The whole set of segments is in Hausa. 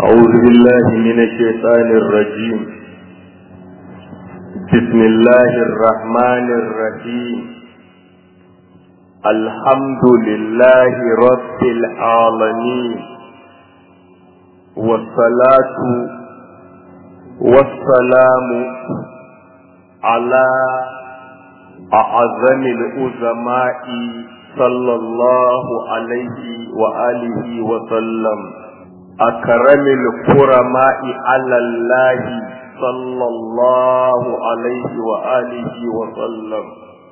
أعوذ بالله من الشيطان الرجيم. بسم الله الرحمن الرحيم. الحمد لله رب العالمين، والصلاة والسلام على أعظم العظماء صلى الله عليه وآله وسلم، أكرم الكرماء على الله صلى الله عليه وآله وسلم،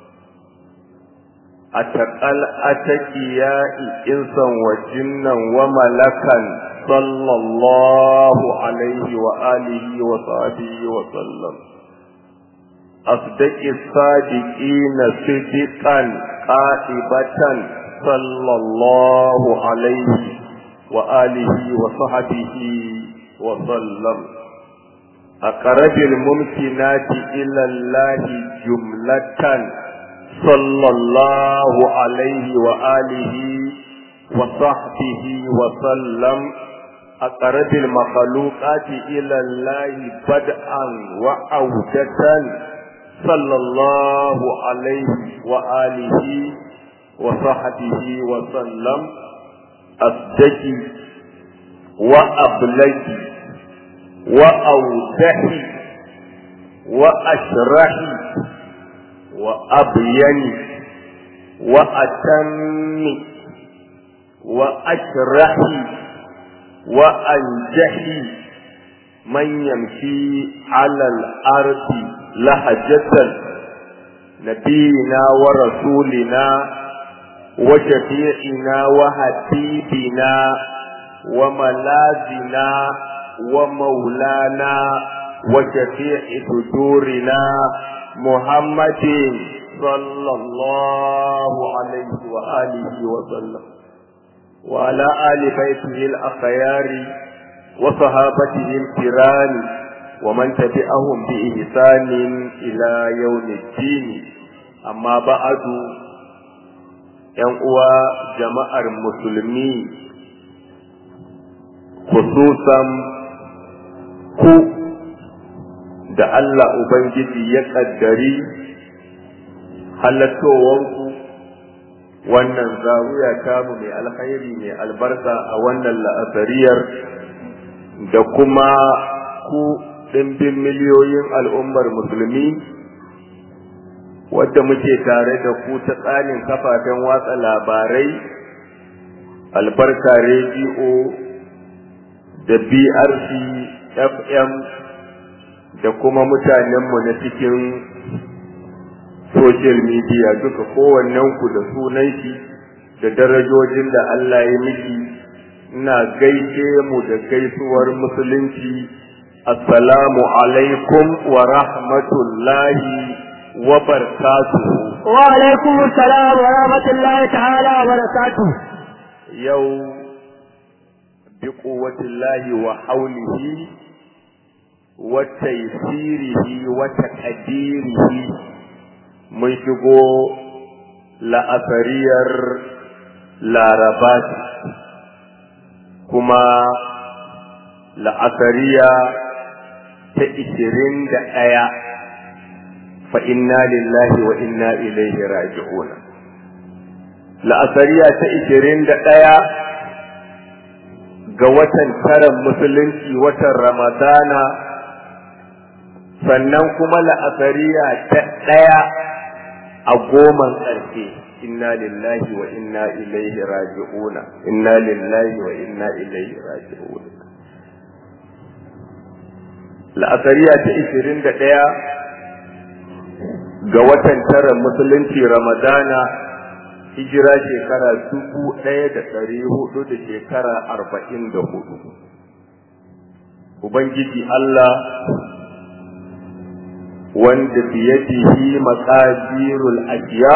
أتقل أتقياء إنسا وجنا وملكا صلى الله عليه وآله وصحبه وسلم، أصدق الصادقين صدقا قائبة صلى الله عليه وآله وصحبه وسلم، أقرب الممكنات إلى الله جملة صلى الله عليه وآله وصحبه وسلم، أقرب المخلوقات إلى الله بدءا وعودة صلى الله عليه وآله وصحبه وسلم، أصدقي وأبلغي وأوضحي وأشرحي وأبيني وأتمي وأشرحي وأنجحي من يمشي على الأرض لهجة نبينا ورسولنا وشفيعنا وحبيبنا وملاذنا ومولانا وشفيع صدورنا محمد صلى الله عليه وآله وسلم، وعلى آل بيته الأخيار وصحابته الكرام ومن تبعهم بإحسان إلى يوم الدين. أما بعد، ‘yan uwa jama'ar musulmi, khususan ku da Allah Ubangiji ya ƙaddari halattowanku wannan zawiya tamu mai alkhairi mai albarka a wannan la'asariyar, da kuma ku ɗimbin miliyoyin al'ummar musulmi wadda muke tare da ku ta tsarin kafafen watsa labarai, albarka rediyo da BRC FM, da kuma mutanenmu na cikin social media duka, kowannenku da sunan shi da darajojin da Allah ya miki. Ina gaishe mu da gaisuwar musulunci, assalamu alaikum wa rahmatullahi wa barakatuhu. Wa alaikum assalam wa rahmatullahi ta'ala wa barakatuhu. Yau bi quwwatillahi wa hawlihi wa taysirihi wa taqdirihi mun shigo la'asariyar Laraba, kuma la'asariya ta 21 fa inna lillahi wa inna ilaihi raji'un. La'asariya ta 21 ga watan taran musulunci, watan Ramadana, sannan kuma la'asariya ta 1 a goman ƙarshe. Inna lillahi wa inna ilaihi raji'un. Inna lillahi wa inna ilaihi raji'un. La'asariya ta 21 ga watan tara musulunci Ramadana, hijira shekara 1444. Ubangiji Allah wanda biyadihi maqadirul ashiya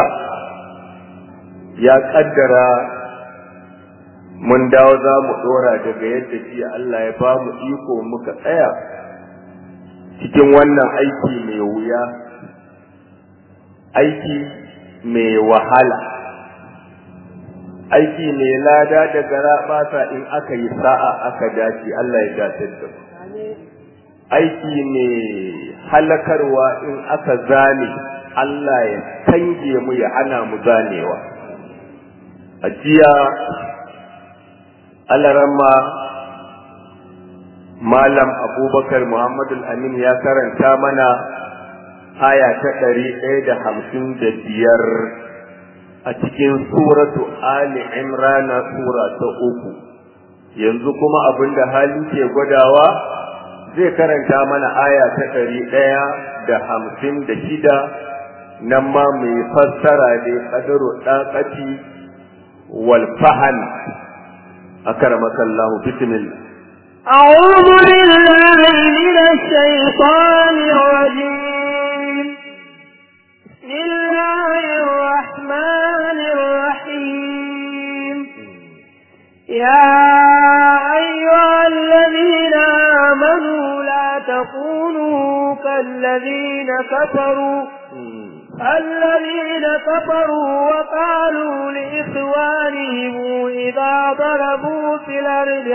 ya kaddara mun dawo za mu dora daga yadda shi Allah ya ba mu iko muka tsaya cikin wannan aiki mai wuya, aiki mai wahala, aiki ne lada da garaɓasa in aka yi sa'a aka dace. Allah ya dace da mu. Aiki ne halakarwa in aka zane, Allah ya kange mu ya hana mu zanewa. A jiya Alaramma Malam Abubakar Muhammadu Amin ya karanta mana aya ta 155 a cikin suratu Ali Imran sura ta 3. Yanzu kuma abinda hali ke gwadawa zai karanta mana aya ta 156 nan ma mai fassara da qadaru daqati wal fahan. akramaka Allah, bismillah. أعوذ بالله من الشيطان الرجيم. بسم الله الرحمن الرحيم. يا أيها الذين آمنوا لا تكونوا كالذين كفروا وقالوا لإخوانهم إذا ضربوا في الأرض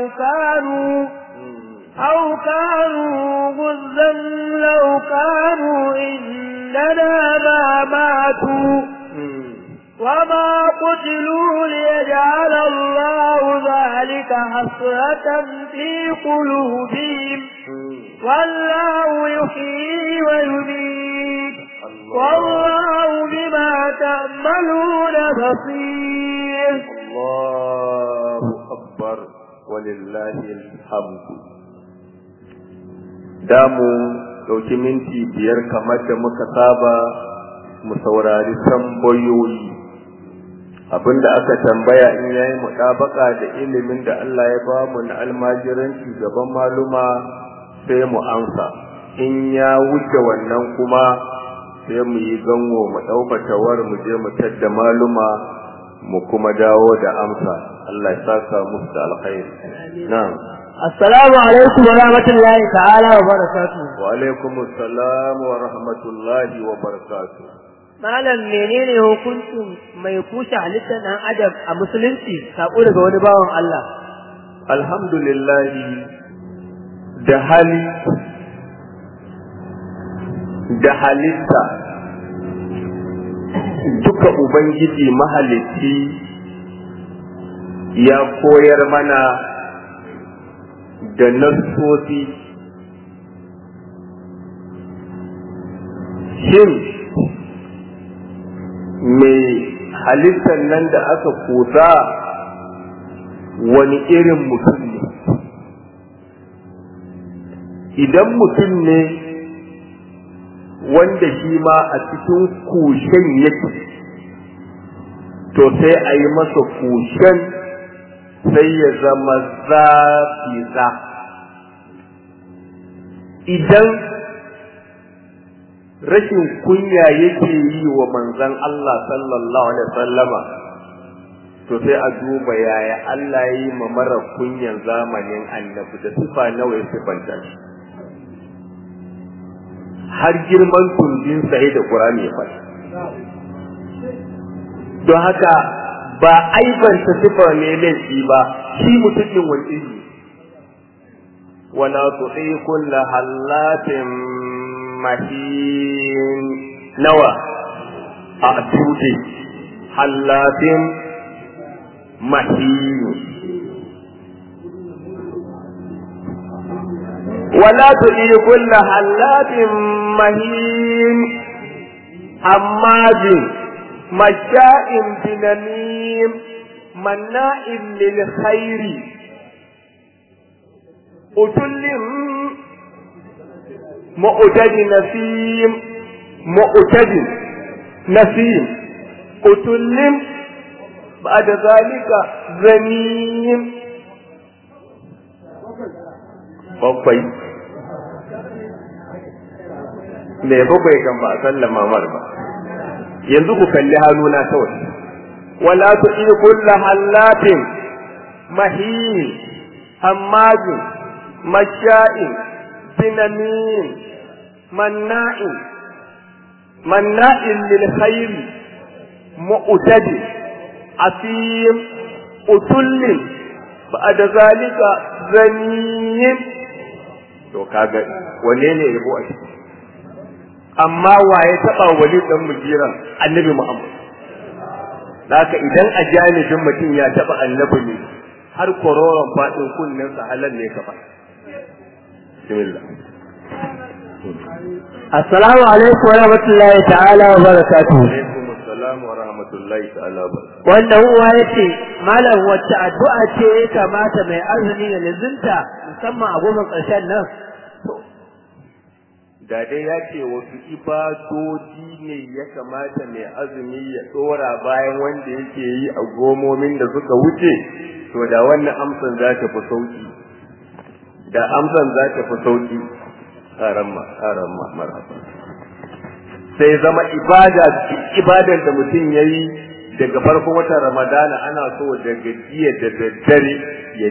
أو كانوا غزا لو كانوا إننا ما ماتوا وما قتلوا ليجعل الله ذلك حسرة في قلوبهم والله يحيي ويميت والله بما تعملون بصير. الله أكبر ولله الحمد. damu ɗauki minti 5 kamar da muka saba mu saurari tambayoyi. Abinda aka tambaya in yayi mutabaka da ilimin da Allah ya ba mu na almajiranci gaban maluma sai mu amsa. In ya wuce wannan kuma sai mu yi gango mu ɗaubatawar mu je mu tadda maluma mu kuma dawo da amsa. Allah ya saka musu da alkhairi. Na'am. Assalamu alaikum wa rahmatullahi ta'ala wa barakatuh. Wa alaikum assalam wa rahmatullahi wa barakatuh. Malam, menene hukuncin mai kushe halittar ɗan adam a musulunci? Sako daga wani bawan Allah. Alhamdulillah, da hali da halitta duka Ubangiji mahalicci ya koyar mana da nassosi. Shin mai halittar nan da aka kusa wani irin mutum ne? Idan mutum ne wanda shi ma a cikin kushen yake, to sai a yi masa kushen sai ya zama zafi-za. Idan rashin kunya yake yi wa manzon Allah sallallahu alaihi wasallama, to sai a duba yaya Allah ya yi ma mara kunyan zamanin annabi da sifa nawa ya sifanta shi. Har girman tumbin sai da Qur'ani ya faɗi. Don haka ba aibanta sifa ne laifi ba, shi mutumin wani iri. Wala tu'i kullu hallatin mahin nawa a tuɗe hallatin mahin. ولا تطيع كل حلاف مهين هماز مشاء بنميم مناع للخير عتل معتد نسيم عتل بعد ذلك زنيم. bakwai me bakwai kan ba a sallama mar ba. Yanzu ku kalli hannuna kawai. wala tu'i kullu hallatin mahin hammazin masha'in binamin manna'in lil khairi mu'tadi asim utullin ba'da zalika zanim. To kaga wanne ne yabo a ciki? Amma waye taba wali dan mujiran annabi Muhammad. Haka idan a janibin mutum ya taba annabi ne har kororon fadin kunnen sa halal ne ka fa. Bismillah. Assalamu alaikum wa rahmatullahi ta'ala wa barakatuh. Alaikum assalam wa rahmatullahi ta'ala wa barakatuh. Wanda uwa yace malam wacce addu'a ce ya kamata mai azumi ya lizinta musamman a goma ƙarshen nan? Da dai ya ce wasu ibadoji ne ya kamata mai azumi ya tsora bayan wanda yake yi a gomomin da suka wuce, to da wannan amsan za ta fi sauki. Da amsan za ta fi sauki. Haramma marhaba. Sai zama ibadar da mutum ya yi daga farkon watan Ramadana ana so daga jiya da daddare ya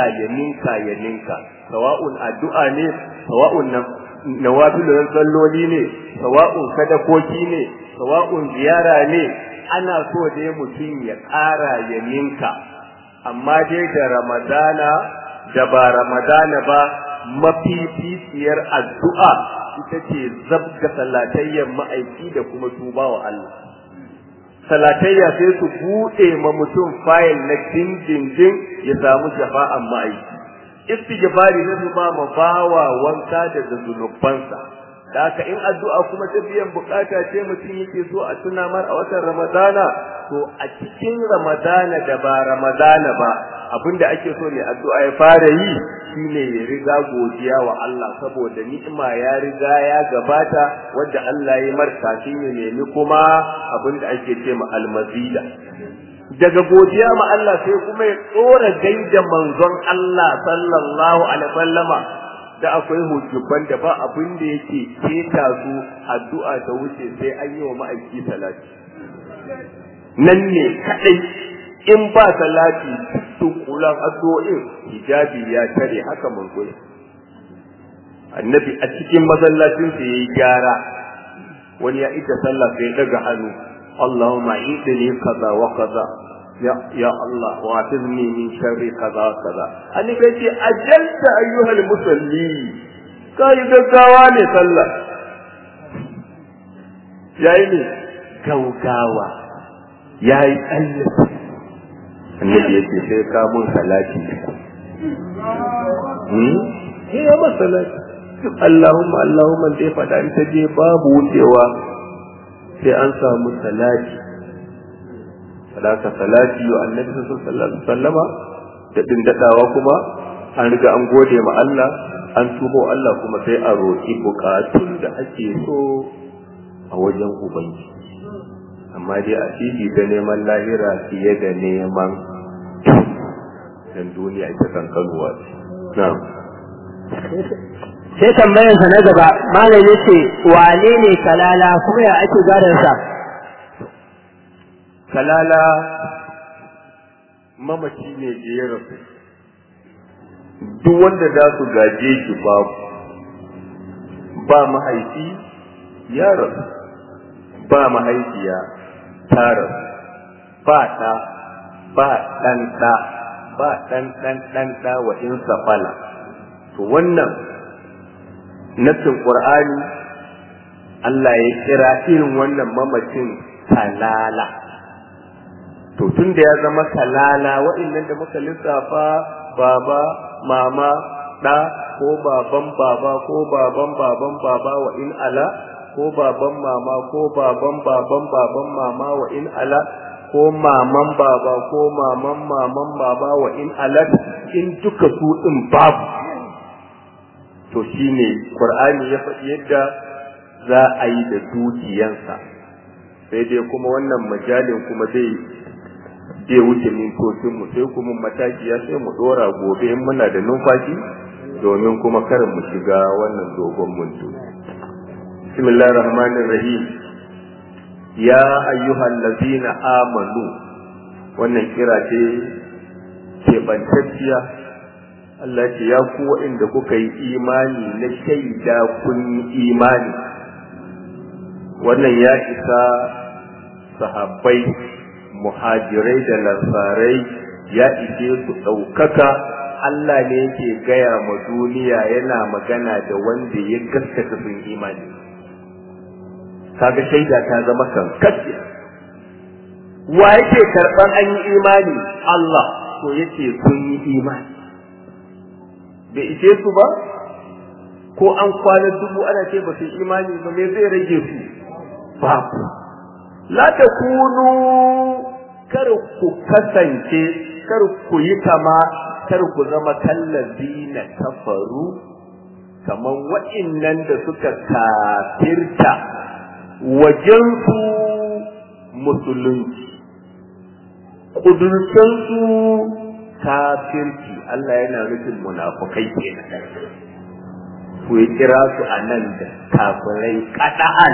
ninka. Sawa'un addu'a ne, sawa'un nawafilun salloli ne, sawa'un sadakoki ne, sawa'un ziyara ne, ana so dai mutum ya ƙara ya ninka. Amma dai da Ramadana da ba Ramadana ba mafificiyar addu'a ita ce zabga salatayyar ma'aiki da kuma tuba wa Allah. Salatayya sai su buɗe ma mutum fayil na dindindin ya samu shafa'an ma'aiki. Istighfari na su ba ma bawa wanka daga zunubansa. Da haka in addu'a kuma ta biyan bukata ce mutum yake so a tuna mar a watan Ramadana, to a cikin Ramadana da ba Ramadana ba abinda ake so ne addu'a ya fara yi shine ya riga godiya wa Allah saboda ni'ima ya riga ya gabata wanda Allah ya marka shi ne nemi kuma abinda ake ce ma almazida. Daga godiya ma Allah sai kuma ya tsora gaida manzon Allah sallallahu alaihi wasallama da akwai hujjuban da ba abin da yake keta su addu'a ta wuce sai an yi wa ma'aiki salati. Nan ne kadai in ba salati duk kulan addu'o'in hijabi ya tare haka manzo. Annabi a cikin masallacin sa yayi gyara, wani ya ita sallah sai daga hannu, Allahumma idni kaza wa kaza ya Allah wa afizni min sharri kaza kaza. Annabi ya ce ajalta ayyuhal musalli, kai gaggawa ne sallah. Yayi ne gaugawa, yayi tsallaci. Annabi ya ce sai ka mun salati. Ya ba salati. Allahumma dai fada ita je babu wucewa sai an samu salati. Sadaka salati wa annabi sallallahu alaihi wasallama da dindadawa kuma an riga an gode ma Allah, an tubo Allah kuma sai a roki bukatun da ake so a wajen ubangiji. Amma dai a fili da neman lahira fiye da neman dan duniya ita kankanuwa ce. Na'am. Sai tambayarsa na gaba, malam yace wane ne kalala kuma ya ake gadon sa? Kalala mamaci ne da ya rasu, duk wanda za su gaje shi babu, ba mahaifi ya rasu, ba mahaifiya ta rasu, ba ɗa, ba ɗan ɗa, ba ɗan ɗa wa in safala. To wannan nassin Qur'ani Allah ya kira irin wannan mamacin kalala. To tun da ya zama kalala wa'annan da muka lissafa baba, mama, ɗa ko baban baba ko baban baban baba wa in ala ko baban mama ko baban baban baban mama wa in ala ko maman baba ko maman maman baba wa in ala in duka su din babu. To shine Qur'ani ya faɗi yadda za a yi da dukiyansa, sai dai kuma wannan majalin kuma zai wuce mintocinmu, sai kuma mataki ya sai mu dora gobe in muna da numfashi domin kuma karin mu shiga wannan dogon muntu. Bismillahir Rahmanir Rahim. Ya ayyuhal ladzina amanu, wannan kira ce keɓantacciya. Allah ce ya ku waɗanda kuka yi imani na shaida kun yi imani. Wannan ya isa sahabbai muhajirai da lansarai ya ishe su ɗaukaka. Allah ne yake gaya ma duniya yana magana da wanda ya gaskata sun imani. Kaga shaida ta zama kankacce. Wa yake karɓan an yi imani? Allah. To yake sun yi imani. Bai ishe su ba? Ko an kwana dubu ana ce ba su yi imani ba, me zai rage su? Babu. La takunu, kar ku kasance, kar ku yi kama, kar ku zama kallazina kafaru, kaman wa'innan da suka kafirta wajensu musulunci, kudurcensu kafirci. Allah yana nufin munafukai kenan. Ku yi kira su a nan da kafirai kada'an,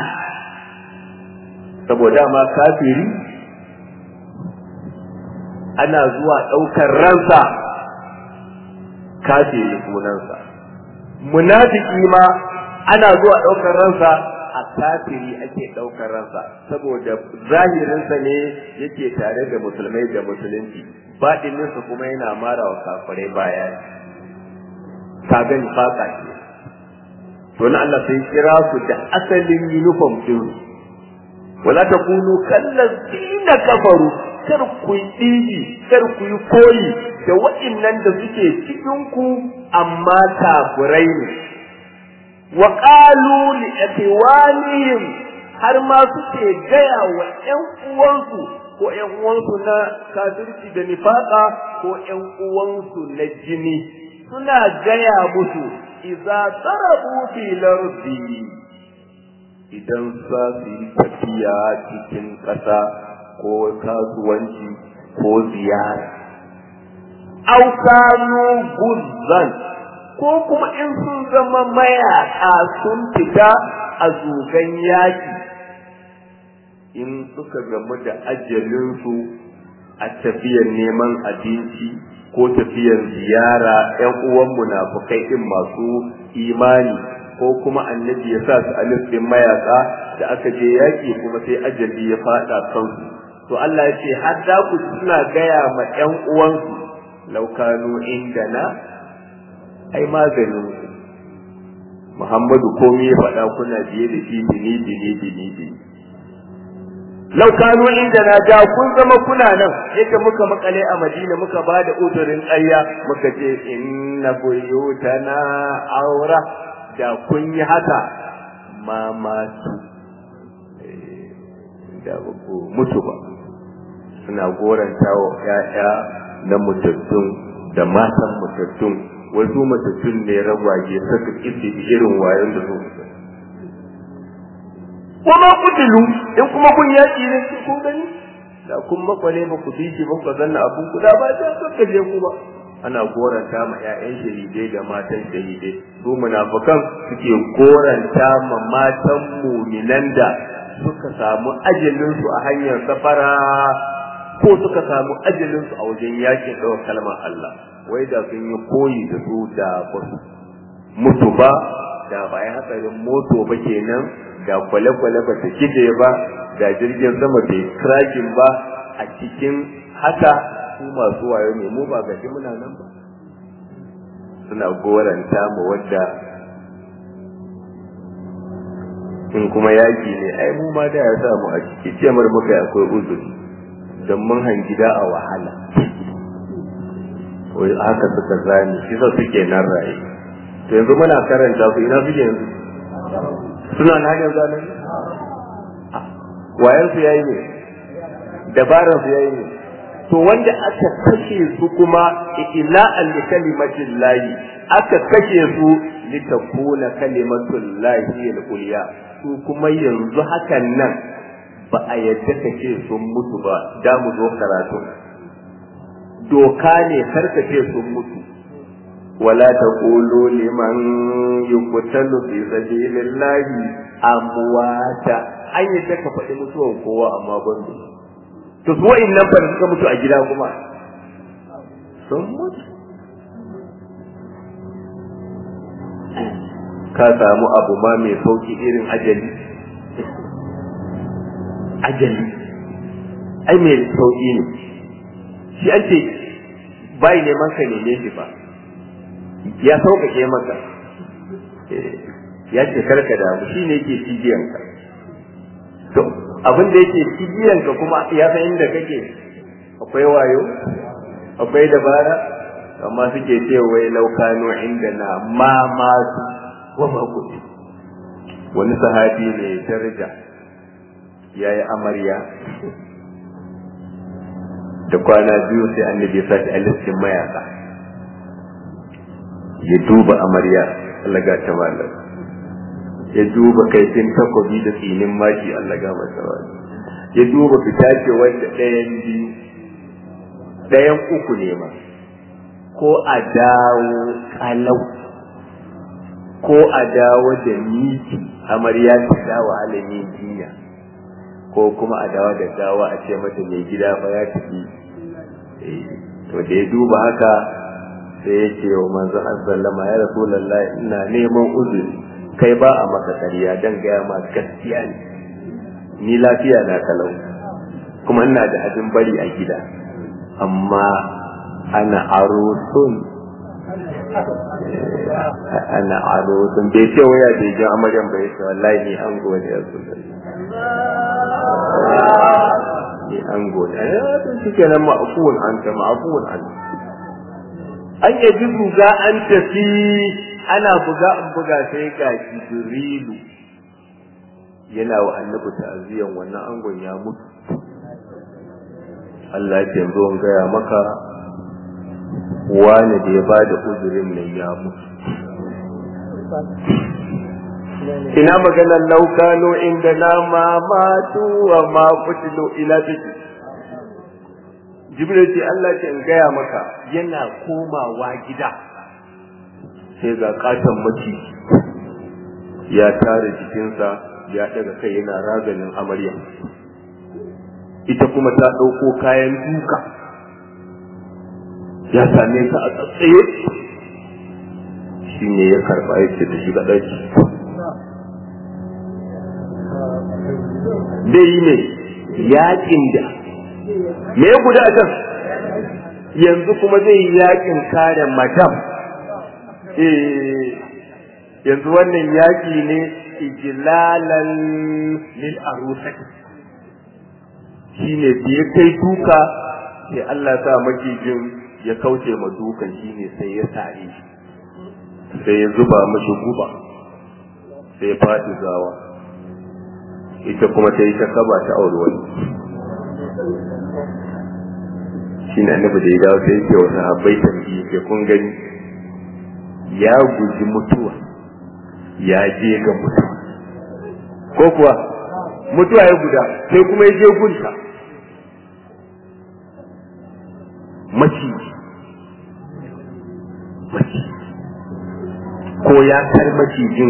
saboda ma kafiri ana zuwa ɗaukar ransa, kafiri sunansa. Munafiki ma ana zuwa ɗaukar ransa, a kafiri ake ɗaukar ransa, saboda zahirinsa ne yake tare da musulmai da musulunci, baɗininsa kuma yana mara wa kafirai baya. Ka gani faka ce. To na Allah sai kira su da asalin uniform din. Wala takunu kallazina kafaru, kar ku yi kar ku yi koyi da waɗannan da suke cikin ku amma kafirai ne. Wa qalu li ikhwanihim, har ma suke gaya wa ƴan uwansu ko ƴan uwansu na kafirci da nifaka ko ƴan uwansu na jini, suna gaya musu idza tarabu fil ardi, idan za su yi tafiya cikin ƙasa ko kasuwanci ko ziyara, au kanu guzzan, ko kuma in sun zama mayaka sun fita a zugan yaki, in suka gamu da ajalinsu a tafiyar neman abinci ko tafiyar ziyara, ‘yan uwan munafukai ɗin masu imani, ko kuma annabi ya sa su a listin mayaka da aka je yaƙi kuma sai ajali ya faɗa kansu. To Allah ya ce har da ku suna gaya ma ‘yan uwansu, laukanu indana, ai maganin ku Muhammadu komai ya faɗa kuna biye da shi bini. Laukanu indana, da kun zama kuna nan yadda muka makale a Madina muka ba da uzurin ƙarya muka ce inna buyutana aura, da kun yi haka mamatu da ku mutu ba. Suna goranta wa ƴaƴa na mutattun da matan mutattun, wasu mutattun ne ragwaje suka kisi irin wayan da su. Kuma kutilu in kuma kun yaki ne kun gani, da kun makwale ba ku bi shi ba ku zanna abun ku da ba sai suka je ku ba. Ana goranta ma ƴaƴan shahidai da matan shahidai, su munafikan suke goranta ma matan mu'minan da suka samu ajalinsu a hanyar safara ko suka samu ajalinsu a wajen yakin ɗaukar kalmar Allah. Wai da sun yi koyi da su da ba su mutu ba, da ba ya hatsarin moto ba kenan, da kwale-kwale ba ta kide ba, da jirgin sama bai crashing ba. A cikin haka su masu wayo ne, mu ba gashi muna nan ba. Suna goranta mu wadda in kuma yaki ne, ai mu ma da ya samu a ciki cemar muka akwai uzuri don mun hangida a wahala. Wai haka suka zani shi sa suke nan raye. To yanzu muna karanta su, ina suke yanzu? Suna na hanyar zanen wayan su yayi ne, dabaran su yayi ne. To wanda aka kashe su kuma ila'an li kalimatin lahi, aka kashe su litakuna kalimatul lahi al-ulya, su kuma yanzu hakan nan ba a yadda kace sun mutu ba. Da mu zo karatu, doka ne karkace sun mutu. wala taqulu liman yuqtalu fi sabilillahi amwata, an yadda ka faɗi mutuwan kowa amma ban da to su wa'innan fa suka mutu a gida kuma sun mutu. Ka samu abu ma mai sauki irin ajali ai mai sauƙi ne shi an ce bai neman ka neme shi ba ya sauƙaƙe maka ya ce karka damu shi ne yake cigiyanka to abin da yake cigiyanka kuma ya san inda kake akwai wayo akwai dabara amma suke ce wai laukano inda na masu wa makuɗi wani sahabi ne daraja ya yi amarya da kwana biyu sai annabi ya sashi a listin mayaka ya duba amarya Allah ga ta malam ya duba kaifin takobi da tsinin maki Allah ga masa wani ya duba fita ce wanda ɗayan uku ne ma ko a dawo kalau ko a dawo da miki amarya ta dawo alamin jinya ko kuma a dawo da gawa a ce mata mai gida fa ya tafi to da ya duba haka sai ya ce wa manzo sallama ya rasulullahi ina neman uzuri kai ba a maka ƙarya dan gaya ma gaskiya ne ni lafiya na kalau kuma ina da abin bari a gida amma ana arusun bai ce waya bai jan amaryan bai ce wallahi ni an gode ya ni an gode a tun suke nan ma'afuwan an ta ma'afuwan an yaji buga an tafi ana buga an buga sai ga Jibrilu yana wa annabi ta'aziyan wannan angon ya mutu Allah ya ce zo in gaya maka wani da ya bada uzurin nan ya mutu ina maganar laukano inda na mamatu wa ma kutilu ila biki Jibril ce Allah ce in gaya maka yana komawa gida sai ga katon maci ya tare jikinsa ya daga kai yana raganin amarya ita kuma ta ɗauko kayan duka ya same ta a tsatsaye shi ne ya karɓa yake da shiga ɗaki dai ne yaƙin da me ya guda can yanzu kuma zai yi yaƙin kare madam yanzu wannan yaƙi ne ijlalan lil arusati shine da ya kai duka sai Allah sa makijin ya kauce ma dukan shine sai ya sare sai ya zuba mashi guba sai ya faɗi gawa ita kuma ta yi ta kaba ta aure wani shine annabi da ya dawo sai yake wa sahabbai tambayi ke kun gani ya guji mutuwa ya je ga mutuwa ko kuwa mutuwa ya guda sai kuma ya je gunta maciji ko ya kar macijin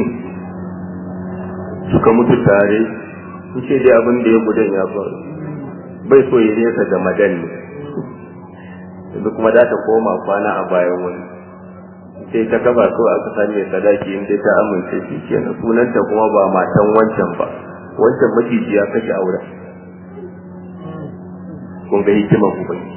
suka mutu tare ce dai abin da ya gudan ya faru bai so ya nesa da madan ne yanzu kuma za ta koma kwana a bayan wani sai ta kaba ko aka sani mai sadaki in dai ta amince shi kenan sunanta kuma ba matan wancan ba wancan maciji ya kashe aure kun ga hikimar ubangiji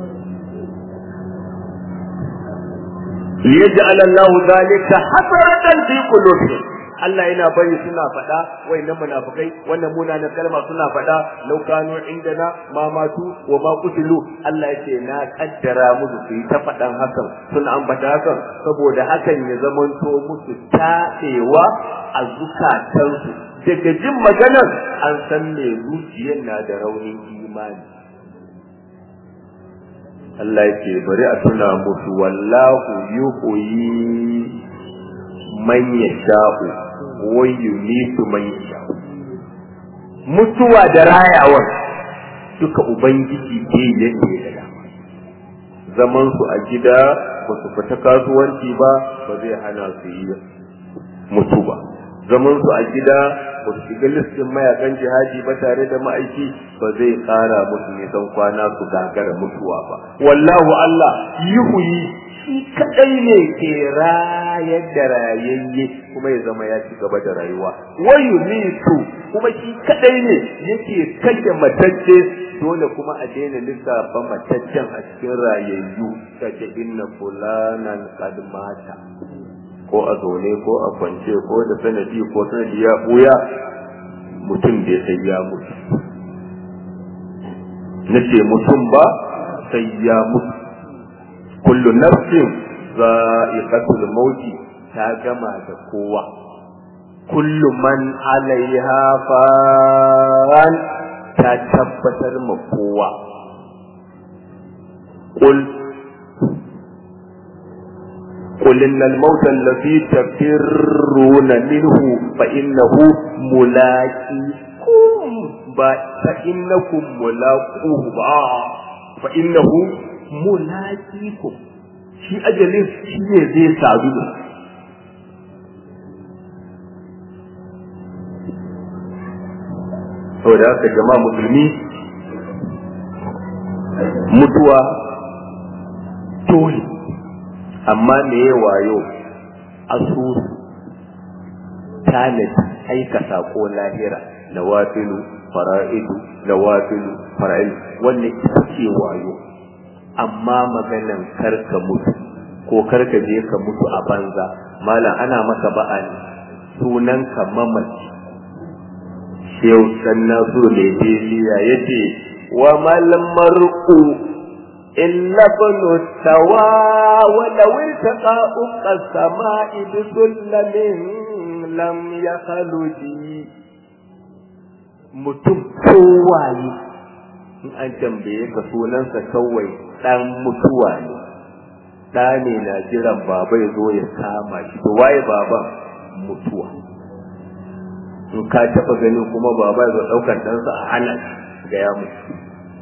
liyaj'al Allahu dhalika hasratan fi qulubihim Allah yana bari suna faɗa wayannan munafikai wannan munanan kalma suna faɗa law kanu indana ma matu wa ma qutilu Allah yake na kaddara musu su yi ta faɗan hakan suna ambata hakan saboda hakan ya zamanto musu taɗewa a zukatansu daga jin maganar an san me zuciyar na da raunin imani Allah yake bari a tuna musu wallahu yuhyi man yasha'u wa yumitu man yasha'u mutuwa da rayawar duka ubangiji ke yake da dama zaman su a gida ba su fita kasuwanci ba ba zai hana su yi mutu ba zaman su a gida ba su shiga listin mayakan jihadi ba tare da ma'aiki ba zai kara musu nisan kwana su gagara mutuwa ba wallahu Allah yuhyi shi kadai ne ke rayar da rayayye kuma ya zama ya ci gaba da rayuwa wa yumitu kuma shi kadai ne yake kashe matacce dole kuma a daina lissafa mataccen a cikin rayayyu kace inna fulanan qad mata ko a zaune ko a kwance ko da sanadi ko sanadi ya buya mutum bai sai ya mutu nace mutum ba sai ya mutu kullu nafsin za'iqatul mauti ta gama da kowa kullu man alaiha fan ta tabbatar ma kowa قل إن الموت الذي تفرون منه فإنه ملاقيكم فإنكم ملاقوه فإنه ملاقيكم shi ajalin shi ne zai sadu da saboda haka jama'a musulmi mutuwa dole amma me ya wayo asusu tanadi aika sako lahira nawafilu fara'idu wannan ita ce wayo amma maganan karka mutu ko karka je ka mutu a banza malam ana maka ba'ani sunan ka mamaci shehu sannan su ne deliya yace wa mal mar'u illa banu tawa wa law iltaqa as-sama'i bi sullamin lam yakhluji mutum kowaye in an tambaye ka sunansa kawai dan mutuwa ne da ne na jiran baba ya zo ya kama shi to waye baban mutuwa in ka taba ganin kuma baba ya zo daukar ɗansa a hana ga ya mutu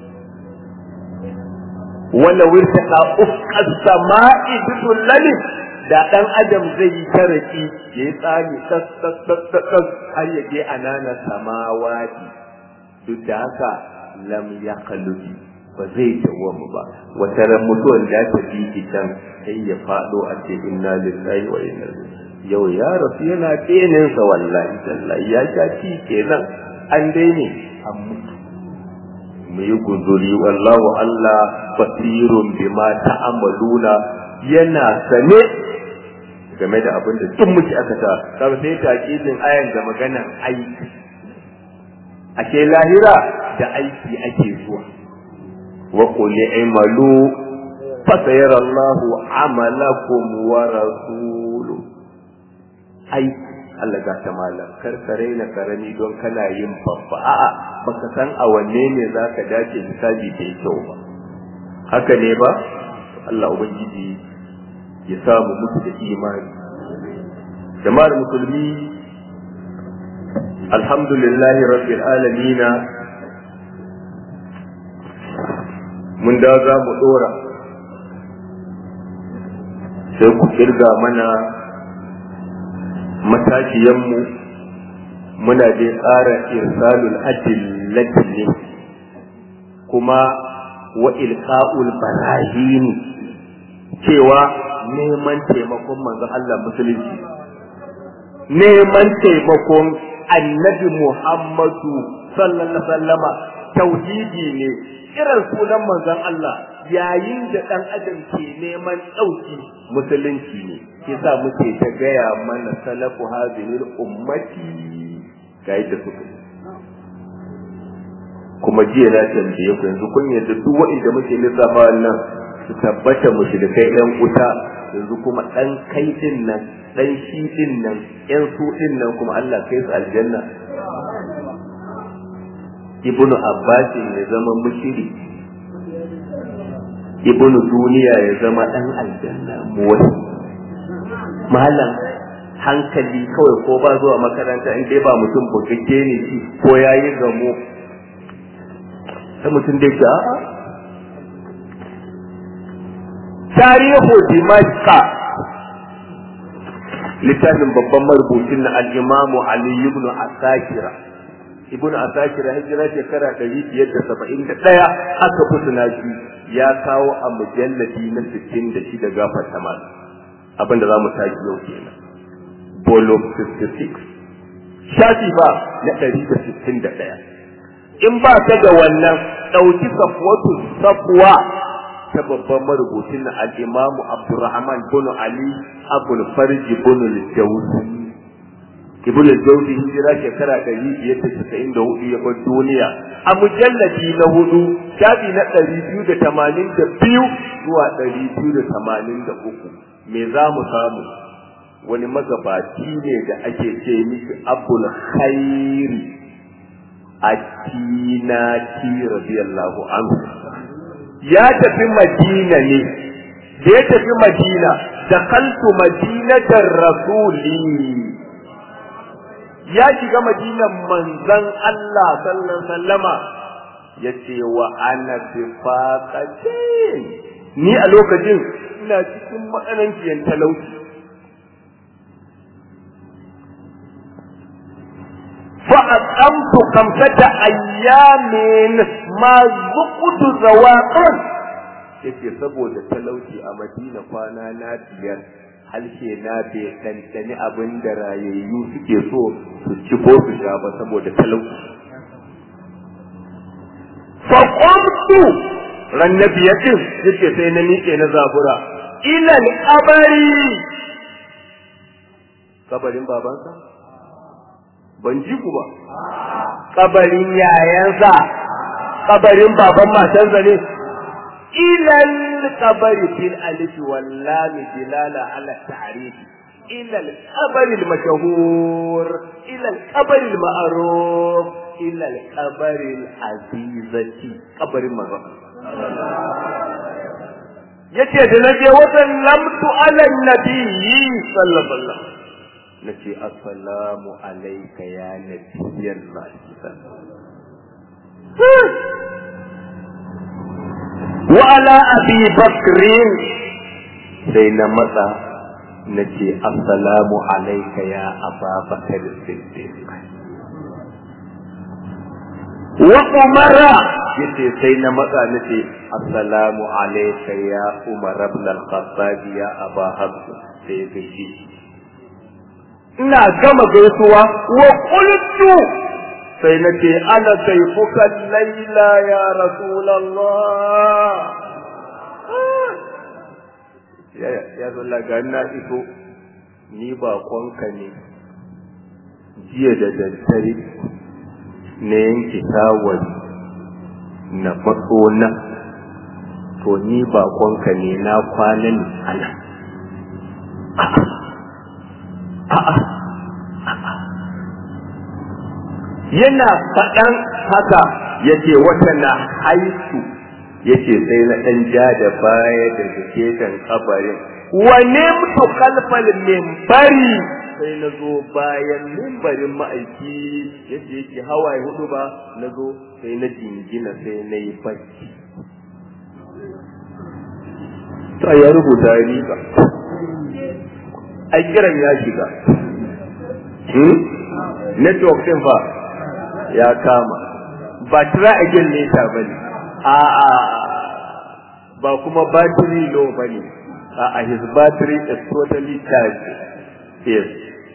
wala wirta ufqas sama'i bidullali da dan adam zai yi taraki ya yi tsani tas har ya je anana samawati duk da haka lam yaqlubi ba zai dawwama ba wata ran mutuwan da ta bi can sai ya fado a ce inna lillahi wa inna ilaihi yau ya rasu yana tsenin sa wallahi tallahi ya sha ci kenan an dai ne an mutu mu yi guzuri wallahu Allah basirun bima ta'amaluna yana sane game da abin da duk muke aka ta sai taƙidin ayan da maganan aiki ake lahira da aiki ake zuwa wa qul i'malu fa sayarallahu amalakum wa rasuluhu aiki Allah ga ta malam karkare na karami don kana yin babba a'a baka san a wanne ne zaka dace misali da kyau ba haka ne ba Allah ubangiji ya samu mutu da imani jama'ar musulmi alhamdulillahi rabbil alamin mun da za mu dora sai ku kirga mana matakiyanmu muna da tsara irsalul adillati ne kuma wa ilqa'ul barahin cewa neman taimakon manzon Allah musulunci neman taimakon annabi Muhammadu sallallahu alaihi wasallama tauhidi ne kiran sunan manzon Allah yayin da dan adam ke neman dauki musulunci ne yasa muke ta gaya mana salafu hadhihi ummati ga yadda suke kuma jiya na tambaye ku yanzu kun yadda duk wanda muke lissafa wannan su tabbata mushrikai ɗan wuta yanzu kuma ɗan kai din nan ɗan shi din nan ƴan su din nan kuma Allah kai su aljanna ibnu abbas ya zama mushiri ibnu duniya ya zama ɗan aljanna mu wani malam hankali kawai ko ba zuwa makaranta in dai ba mutum bugagge ne shi ko yayi gamo sai mutum dai ga tarihu dimashqa littafin babban marubucin na al-Imam Ali ibn Asakira hijira shekara 571 aka kusuna shi ya kawo a mujalladi na 66 gafar tamal abinda za mu tashi yau kenan volume 56 shafi ba na 161 in ba ka da wannan ɗauki safwa ta babban marubucin al-Imam Abdurrahman bin Ali Abul Farj bin al-Jawzi. Ibn al-Jawzi hijira shekara 594 ya bar duniya. A mujalladi na 4 shafi na 282 zuwa 283 me za mu samu? Wani magabaci ne da ake ce miki Abul Khairi Atinati radiyallahu anhu. Ya tafi Madina ne, da ya tafi Madina, dakhaltu madinatar rasuli, ya shiga Madinan manzon Allah sallallahu alaihi wasallama, yace wa ana bi faqatin, ni a lokacin ina cikin matsananciyar talauci. فأقمت 5 أيام ما ذقت ذواقا yake saboda talauci a Madina kwana na 5 halshe na bai kankani abin da rayayyu suke so su ci ko su sha ba saboda talauci. fa qamtu ran nabiyatin yake sai na miƙe na zabura ila al-abari kabarin babansa ban ji ku ba, kabarin yayansa, kabarin baban matansa ne, ilal kabari fil alif wallami dilala ala ta'rif ilal kabari al-mashhur ilal kabari al-ma'ruf ilal kabari al-azizati kabarin manzo yace da naje wajen lamtu ala nabi sallallahu alaihi wasallam nace assalamu alayka ya nabiyyan Allah wa ala abi bakrin sai na matsa nace assalamu alayka ya ababakar siddiq wa umara yace sai na matsa nace assalamu alayka ya umar ibn al-khattab ya aba hafs sai gaji ina gama gaisuwa wa qultu sai nace ana sayfuka laila ya rasulullah ya zalla ga na iso ni ba konka ne jiya da daddare ne yanki tawari na fako na to ni ba konka ne na kwanan ana yana faɗan haka yace wata na haitu yace sai na ɗan ja da baya da jikin kabarin wane mutu kalfal minbari sai na zo bayan mimbarin ma'aiki yace yake hawaye hudu ba na zo sai na jingina sai na yi bacci ta ya rubuta ni ba ai kiran ya shiga network din fa ya kama ba try again later bane ba kuma battery low bane his battery is totally charged. Yes.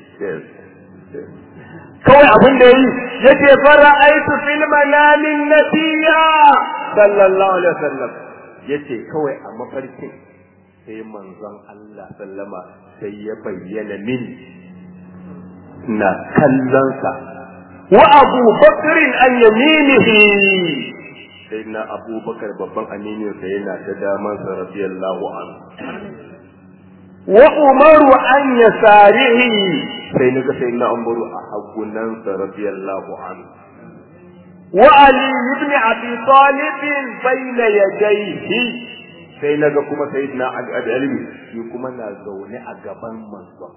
Kawai abin da yi yace fara aitu fil manamin nabiyya sallallahu alaihi wasallam yace kawai a mafarkin sai manzon Allah sallama sai ya bayyana min na kallonsa wa Abu Bakr an yaminihi sai na Abu Bakar babban aminin sa yana ta daman sa radiyallahu anhu wa Umar an yasarihi sai naga sai na Umar a hagunan sa radiyallahu anhu wa Ali ibn Abi Talib bayna yadayhi sai naga kuma sayyidina Ali shi kuma na zaune a gaban manzon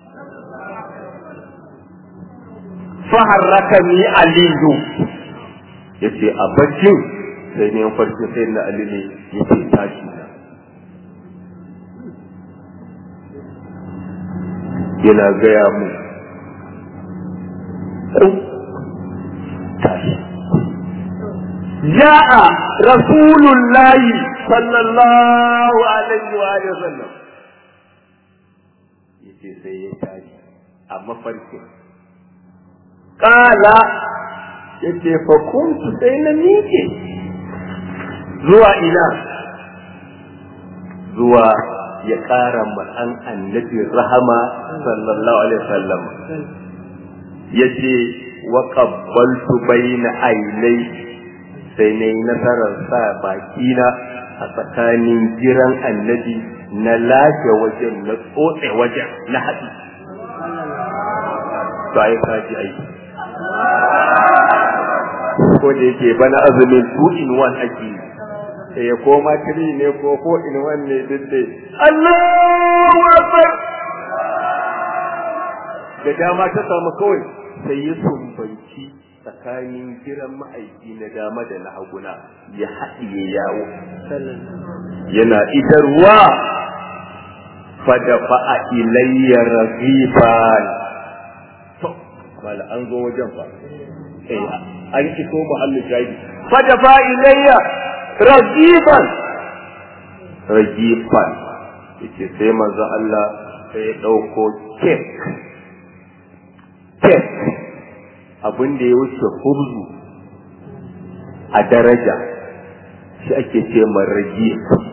fa harrakani aliyu yace a baccin sai ne farko sai na Ali ne yake tashi yana gaya mu tashi ja'a rasulullahi sallallahu alaihi wa sallam yace sai ya tashi a mafarkin kala yace fa kuntu sai na miƙe zuwa ina zuwa ya ƙara ma'an annabi rahama sallallahu alaihi wasallam yace wa qabbaltu bayna aynai sai nayi nasarar sa bakina a tsakanin jiran annabi na lafiya wajen na tsotse wajen na haɗi sai ka ji aiki ko da yake bana azumin 2 in 1 ake sai ya koma 3 ne ko 4 in 1 ne dai Allahu akbar da dama ta samu kawai sai ya sumbanci tsakanin jiran ma'aiki na dama da na haguna ya haɗiye yawo yana idarwa fada fa'a ilayya raghifan to mala an zo wajen fa an iso muhallin jayi fada fa'a ilayya raghifan yace sai manzo Allah sai ya dauko cake abin da ya wuce hubzu a daraja shi ake ce maragi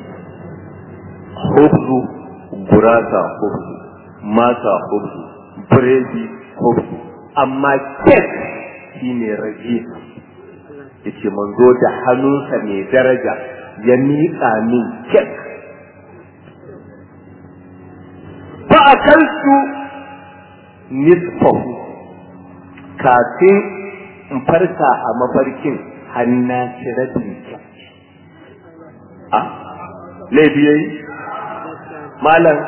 hubzu gurasa hubzu masa hubzu biredi hubzu amma kek shi ne ragi yace manzo da hannunsa mai daraja ya miƙa min kek fa akaltu nisfahu kafin in farka a mafarkin hanna shi rabin a laifi yayi malam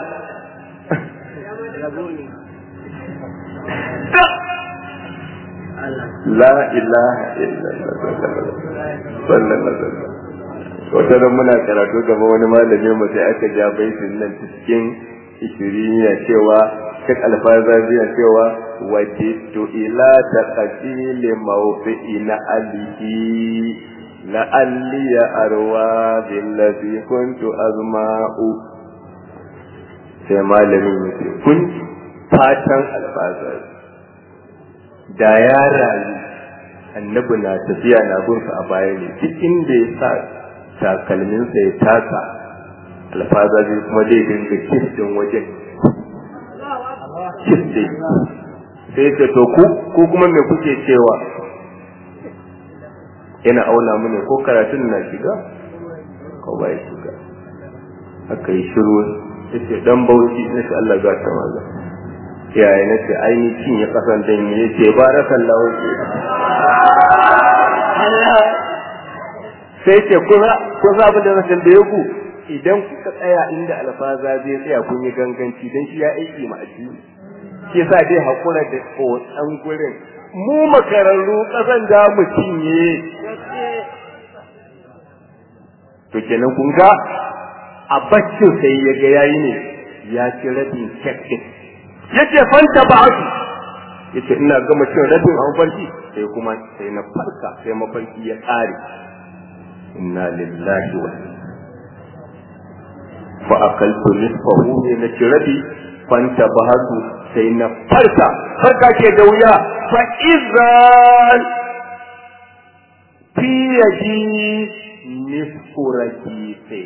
la ilaha illallah sallallahu alaihi wasallam wata muna karatu gaba wani malami mu sai aka ja baitin nan cikin ishiriniya cewa kak alfaza zai cewa wajidtu ila taqdil mawfi'ina alihi la alliya arwa billazi kuntu azma'u sai malamin yace kun fatan alfaza da ya rayu annabi na tafiya na gunsa a baya ne cikin da ya sa takalminsa ya taka alfaza zai kuma zai dinga kistin wajen kistin sai ce to ku kuma me kuke cewa yana auna mu ne ko karatun na shiga ko ba ya shiga aka yi shiru ya ce dan bauchi na shi Allah ga ta maza yaya na ce ainihin cinye kasan dan ya ce barakallahu ke sai ce kun abin da zan da ku idan kuka tsaya inda alfaza zai tsaya kun yi ganganci dan shi ya aiki ma addini shi yasa dai hakura da tsotsan gurin mu makararru kasan da mu cinye to kenan kun ga a baccin sai ya ga yayi ne ya ci rabin kek yace fanta ba'atu yace ina gama cin rabin mafarki sai kuma sai na farka sai mafarki ya tsare inna lillahi wa fa akaltu nisfahu min rabi fanta ba'atu sai na farka ke da wuya fa idzan fi yadi nisfu rakife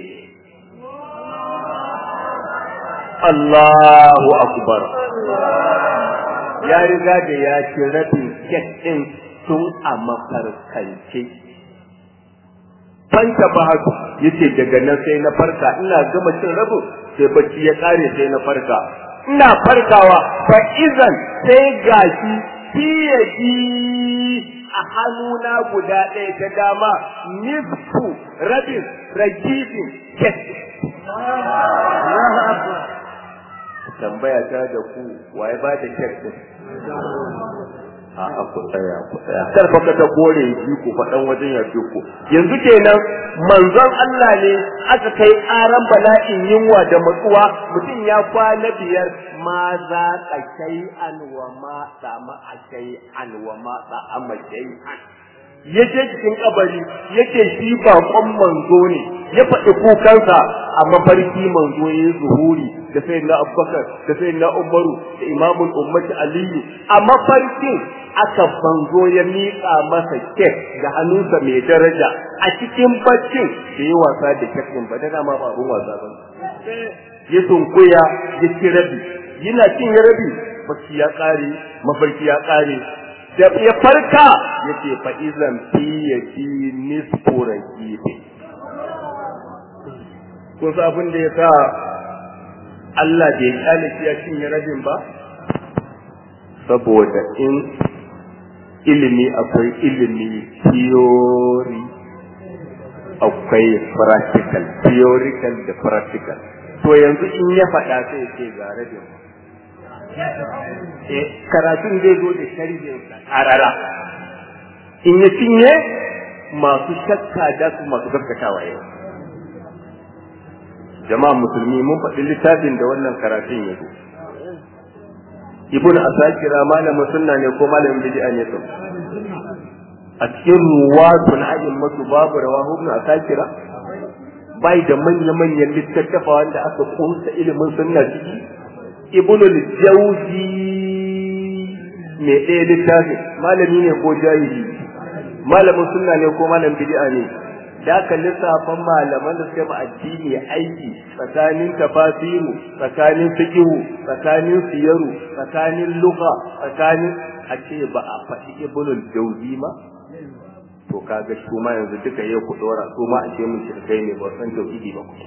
Allahu akbar ya riga da ya ci rabin kek ɗin tun a mafarkance. Fanta ba haka yace daga nan sai na farka ina gama cin rabin sai bacci ya ƙare sai na farka. Ina farkawa fa izan sai gashi fiyaji a hannuna guda ɗaya ta dama nisfu rabin ragifin kek. Tambaya ta da ku waye ba da kek din a ku tsaya kar fa ka ta kore ji ku faɗan wajen ya ku yanzu kenan manzon Allah ne aka kai aran bala'in yunwa da matsuwa mutum ya kwana biyar ma za ka kai an wa ma sama a kai an wa ma sama kai an yace cikin kabari yake shi bakon manzo ne ya faɗi kukansa a mafarki manzo ya zuhuri da sayyidina Abubakar da sayyidina Umaru da imamul ummati Aliyu a mafarkin aka banzo ya miƙa masa kek da hannunsa mai daraja a cikin baccin da yi wasa da kek din ba da ma ba abun wasa ba ya sunkuya ya ci rabi yana cin rabi bacci ya kare mafarki ya kare da ya farka yace fa izan fi yati nisfura kifi ko sabun da ya sa Allah bai kyale shi ya cinye rabin ba saboda in ilimi akwai ilimi theory akwai practical theoretical da practical to yanzu in ya faɗa sai ce ga rabin karatun zai zo da sharhin karara in ya cinye masu shakka da su masu gaskatawa yau jama'a musulmi mun faɗi littafin da wannan karatun ya zo ibn asakira malamin sunna ne ko malamin bid'a ne to a cikin ruwatul a'immatu babu rawahu ibn asakira bai da manya-manyan littattafa wanda aka kunsa ilimin sunna ciki ibn al-jawzi me ɗaya littafin malami ne ko jahili malamin sunna ne ko malamin bid'a ne da aka lissafan malaman da suka yi addini aiki tsakanin tafasiru tsakanin fiqhu tsakanin siyaru tsakanin lugha tsakanin a ce ba a faɗi ibn al-jawzi ma to kaga su ma yanzu duka yau ku dora su ma a ce mun shirkai ne ba san tauhidi ba ku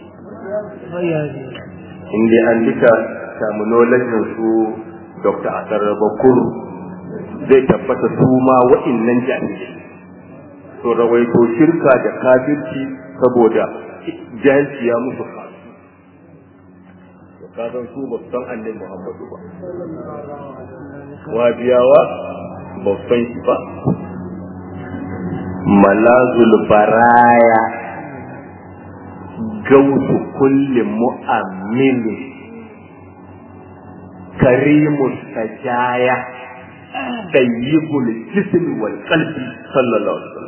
in dai an duka terminology su Dr. Asar Bakuru zai tabbata su ma wa'innan jahilai to rawaito shirka da kafirci saboda jahilci ya musu fasu to kazan su ba san annabi Muhammadu ba wabiyawa ba san shi ba malazul baraya gautu kulli mu'ammin karimus sajaya tayyibul jism wal qalbi sallallahu alaihi wasallam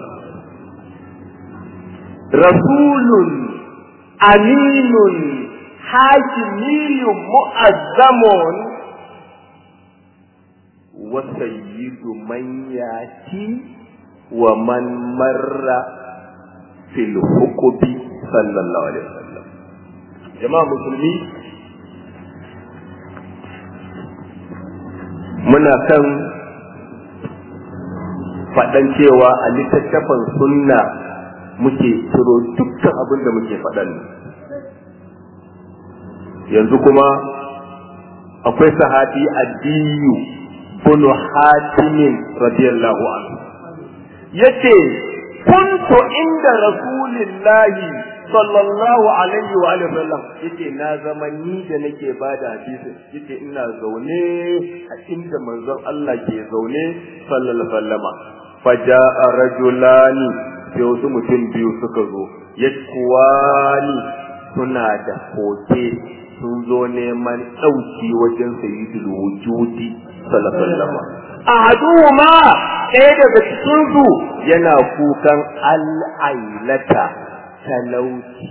rasulun aminun hakimiyyun mu'azzamun wa sayyidu man yati wa man marra fil hukubi sallallahu alaihi wasallam jama'a musulmi muna kan faɗan cewa a littattafan sunna muke ciro dukkan abin da muke faɗan yanzu kuma akwai sahabi addiyu bunu hatimin radiyallahu anhu yace kuntu inda rasulillahi sallallahu alaihi wa alihi wasallam yace na zamani da nake bada hadisi yace ina zaune a inda manzon Allah ke zaune sallallahu alaihi wasallama faja'a rajulani sai wasu mutum biyu suka zo yaskuwani suna da koke sun zo neman ɗauki wajen sayyidul wujudi sallallahu alaihi wasallama ahaduhuma ɗaya daga cikin su yana kukan al'ailata talauci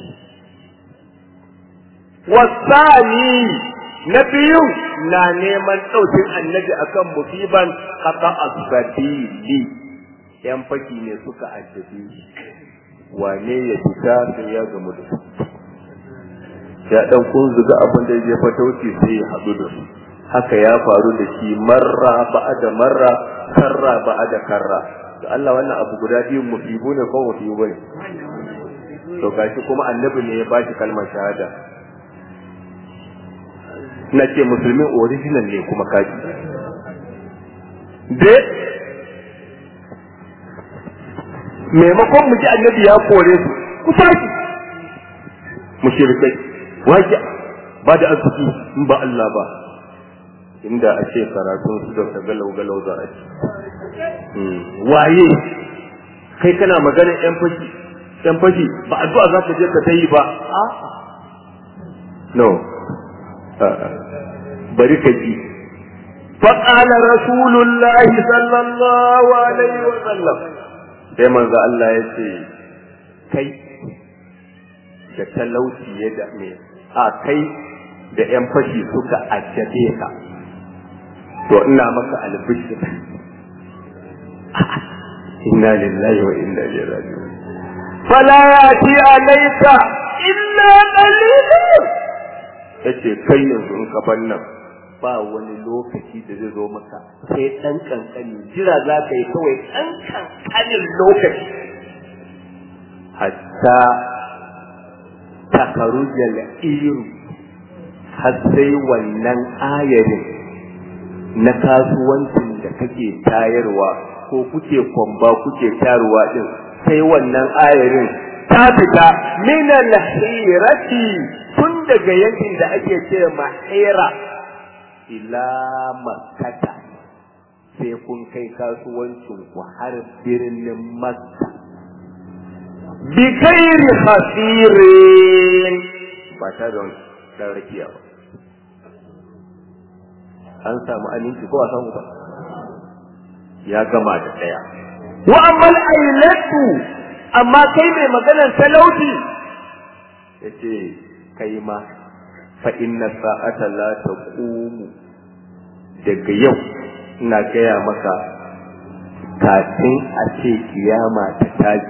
wasani na biyu na neman ɗaukin annabi akan musiban qata asbabili yan faki ne suka addabe wane ya fita sai ya gamu da su ya dan kun zuga abin da ya fatauci sai ya haɗu da su haka ya faru da shi marra ba'da marra karra ba'da karra to Allah wannan abu guda biyu musibu ne ko musibu ne to gashi kuma annabi ne ya bashi kalmar shahada nace musulmin original ne kuma kaji de maimakon mu ji annabi ya kore su ku tashi mushrikai waje ba da arziki in ba Allah ba inda a ce karatun su da galau za a ci waye kai kana magana yan fashi ba addu'a za ka je ka tayi ba no bari ka ji fa qala rasulullahi sallallahu alaihi wa sallam sai manzo Allah ya ce kai da talauci ya dame kai da 'yan fashi suka addabe ka, to ina maka albishir. Inna lillahi wa inna ilaihi raji'un. Fala yati alayka illa qalilun. Yace kai yanzu in ka bar nan ba wani lokaci da zai zo maka sai dan kankani, jira za ka yi kawai dan kankanin lokaci, hatta takarujal iru, har sai wannan ayarin na kasuwancin da kake tayarwa ko kuke kwamba kuke tayarwa din, sai wannan ayarin ta fita min al-hirati, tun daga yankin da ake ce mahira ila makkata, sai kun kai kasuwancin ku har birnin makka bi ghairi khasirin, ba ta da dan rakiya ba. An samu aminci ko a samu ba? Ya gama da daya. Wa amal ailatu, amma kai mai maganar talauci yace kai ma fa inna sa'ata la taqumu, daga yau ina gaya maka kafin a ce kiyama ta tashi,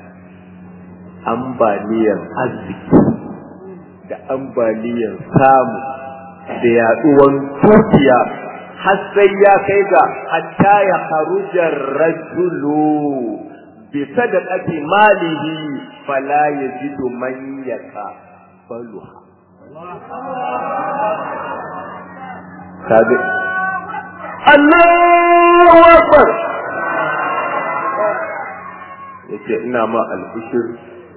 ambaliyar arziki da ambaliyar samu da yaduwan dukiya har sai ya kai ga hatta ya kharujar rajulu bi sadaqati malihi fala yajidu man yaqbaluha. Kabe Allahu akbar. Yace ina ma al-bushir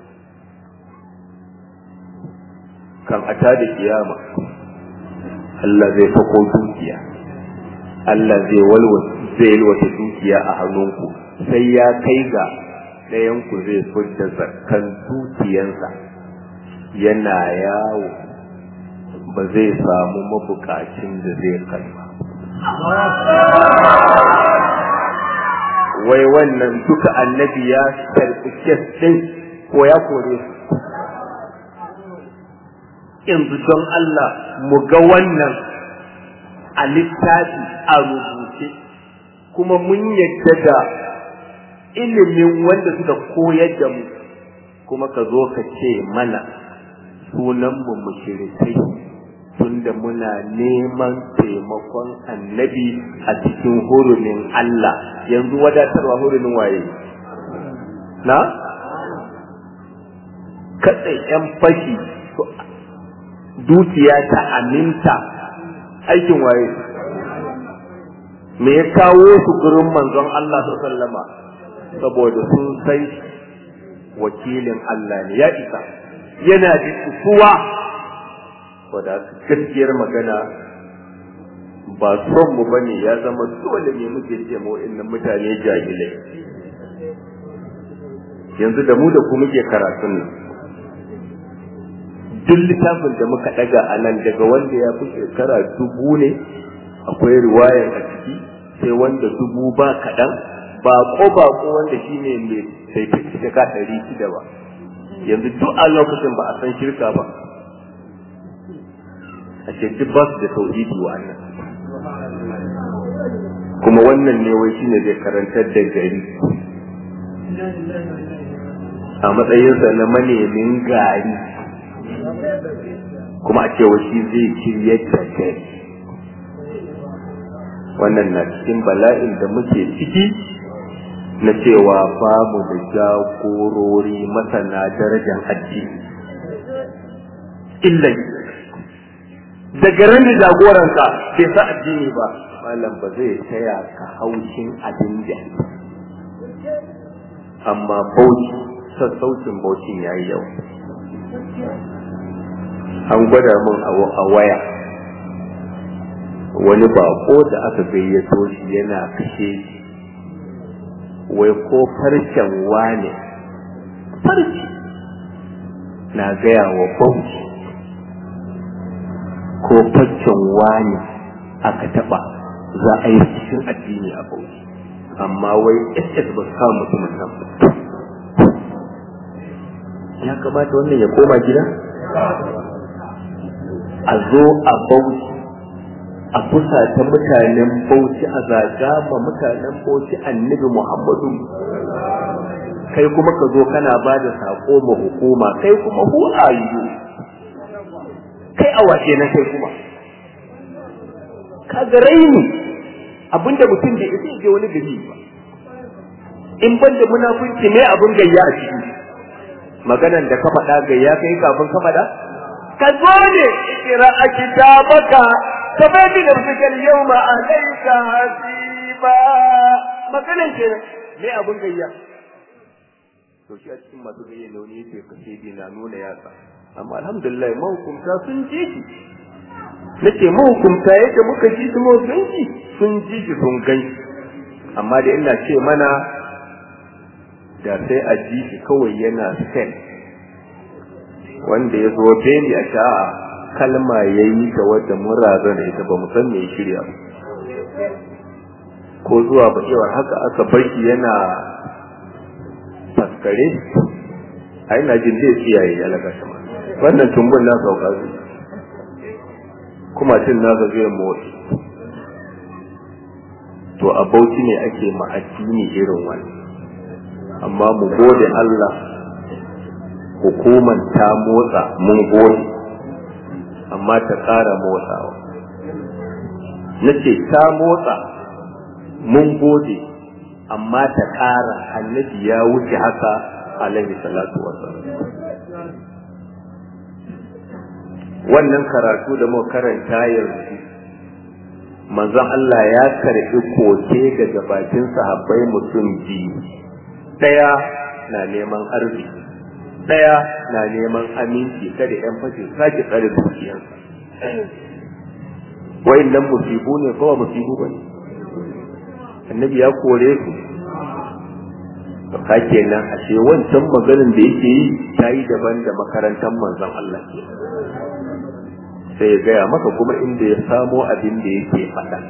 kan ata da kiyama Allah zai sako dukiya, Allah zai yalwata dukiya a hannunku, sai ya kai ga ɗayanku zai fidda zakkan dukiyansa yana yawo, ba zai samu mabukacin da zai kalma. Wai wannan duka annabi ya karɓi kes ɗin ko ya kore su? Yanzu don Allah mu ga wannan a littafi a rubuce, kuma mun yadda da ilimin wanda suka koyar da mu, kuma ka zo ka ce mana sunanmu mushrikai tunda muna neman taimakon annabi a cikin hurumin Allah. Yanzu wadatarwa hurumin waye? Na? Kaɗai 'yan fashi dukiya ta aminta, aikin waye? Me ya kawo su gurin manzon Allah sallama? Saboda sun sai wakilin Allah ne, ya isa, yana da kusuwa. Wadda gaskiyar magana ba son mu bane, ya zama dole ne muke ce mu innan mutane jahilai. Yanzu da mu da ku muke karatun nan, duk littafin da muka daga a nan, daga wanda ya fi shekara 1000 ne akwai riwayar a ciki, sai wanda 1000 ba kaɗan, bako wanda shi ne mai sai fi shekara 600 ba. Yanzu duk a lokacin ba a san shirka ba, a ce duk ba su da tauhidi wannan, kuma wannan ne wai shine zai karantar da gari a matsayinsa na manemin gari, kuma a cewa shi zai shiryar da gari. Wannan na cikin bala'in da muke ciki na cewa ba mu da jagorori masana darajar addini. Illa daga ran da jagoranka bai sa addini ba, malam ba zai taya ka haushin abin da. Amma bauchi, sassaucin bauchin yayi yau. An gwada min a waya wani bako da aka gayyato shi yana kashe shi, wai ko farcen wane, farci na gaya wa bauchi, ko farcen wane aka taba za a yi cikin addini a bauchi, amma wai SS ba su kawo mutumin nan. Ya kamata wannan ya koma gida? a zo a Bauchi a kusa ta mutanen Bauchi a zaga ma mutanen Bauchi annabi Muhammadu, kai kuma ka zo kana ba da sako ma hukuma, kai kuma who are you? Kai a wace na kai kuma ka ga raini abinda mutum da isa je wani gari ba, in banda munafunci ne abin gayya a ciki. Maganan da ka faɗa gayya kai kafin ka faɗa, ka zo ne kira a kitabaka ka bai da fikir yau ma alaika hasiba. Maganan ce ne abin gayya. To shi a cikin masu gayya ne wani yake kashe bi na nuna yatsa, amma alhamdulillah mahukunta sun ji shi. Nace mahukunta yadda muka ji su sun ji shi sun gani, amma da ina ce mana da sai a ji shi kawai yana sen wanda ya zo beni a sha'a kalma ya yi ta wadda mun razana ita ba mu san me shirya ba, ko zuwa bakewar haka aka bar shi yana faskare a ina jin zai tsiyaye ya laga sama wannan tumbun na sauka zai kuma cin nasa zai motsi. To a Bauchi ne ake ma'addini irin wani, amma mu gode Allah hukuman ta motsa, mun gode, amma ta ƙara motsawa. Nace ta motsa mun gode, amma ta ƙara. Annabi ya wuce haka alaihi salatu wassalam. Wannan karatu da muka karanta yanzu, manzon Allah ya karɓi koke daga bakin sahabbai mutum biyu. Ɗaya na neman arziki, ɗaya na neman aminci kada ‘yan fashe sake tsare dukiyarsa. Wa'innan musibu ne ko ba musibu ba ne? Annabi ya kore su. Ka kenan ashe wancan maganin da yake yi ta yi daban da makarantar manzon Allah ke. Sai ya gaya maka kuma inda ya samo abin da yake faɗa.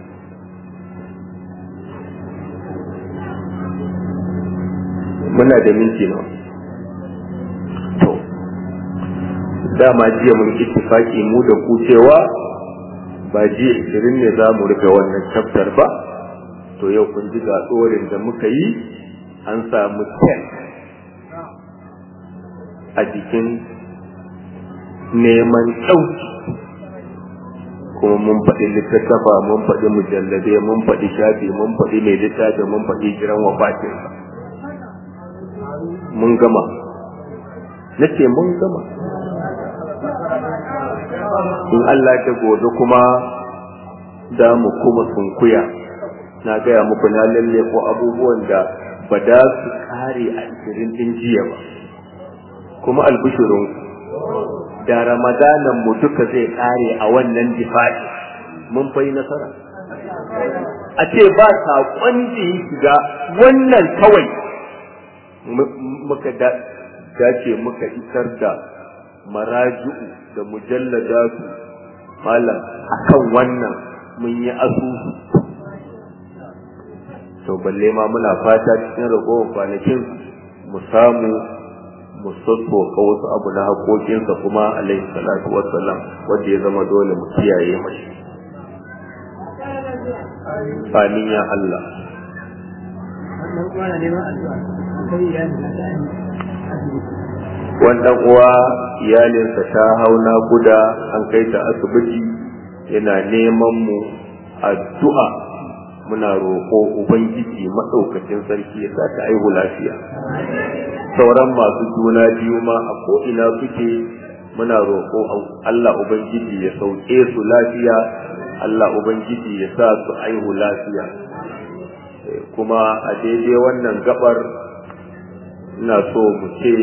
Muna da minti nawa? To, dama jiya mun ittifaki mu da ku cewa ba jiya 20 ne za mu rufe wannan chapter ba, to yau kun ji ga tsorin da muka yi an samu 10 a jikin neman ɗauki. Kuma mun faɗi littattafa, mun faɗi mujallade, mun faɗi shafi, mun faɗi mai littafi, mun faɗi jiran wafatinsa. Mun gama. Nace mun gama. In Allah ta gobe kuma za mu kuma sunkuya. Na gaya muku na lalle ko abubuwan da ba da su kare a 20 ɗin jiya ba. Kuma albishirinku, da ramadanan mu duka zai kare a wannan difa'i, mun fai nasara. A ce ba saƙon da yi shiga wannan kawai muka dace muka isar da maraji'u da mujalladatu malam akan wannan mun yi asusu. To balle ma muna fata cikin ragowar kwanakin mu samu mu sassoka wasu abu na haƙoƙinsa kuma alaihi salatu wassalam wanda ya zama dole mu kiyaye mai. Amin ya Allah. Wannan uwa iyalinsa ta hau naƙuda an kai ta asibiti, yana neman mu addu'a. Muna roƙo Ubangiji maɗaukacin sarki ya sa ta aihu lafiya. Sauran masu juna biyu ma a ko'ina suke, muna roƙo Allah Ubangiji ya sauke su lafiya, Allah Ubangiji ya sa su aihu lafiya. Kuma a daidai wannan gabar ina so mu ce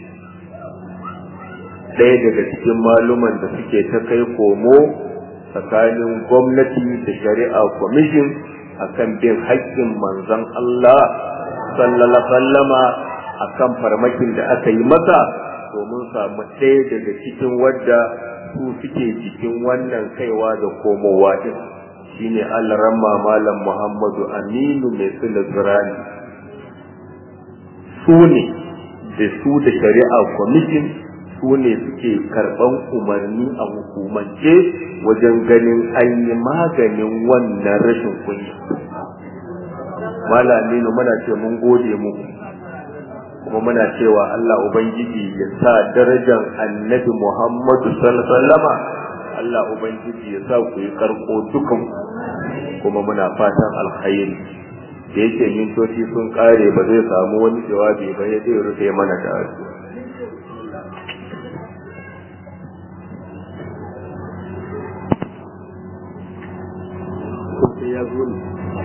ɗaya daga cikin maluman da suke ta kai komo tsakanin gwamnati da shari'a kwamishin akan bin haƙƙin manzon Allah sallallahu alaihi wasallama akan farmakin da aka yi masa, domin samu ɗaya daga cikin wadda su suke cikin wannan kaiwa da komowa din, shine Al-Ramma Malam Muhammadu Aminu mai sula zirani. Su ne da su da shari'a kwamishin su ne suke karɓan umarni a hukumance wajen ganin an yi maganin wannan rashin kunya. Malami muna ce mun gode muku kuma muna cewa Allah Ubangiji ya sa darajar annabi Muhammadu sallallahu alaihi wasallama Allah Ubangiji ya sa ku yi karko dukan kuma muna fatan alkhairi. Da yake mintoci sun kare ba zai samu wani jawabi ba ya zai rufe mana da addu'a. Ya zo ne.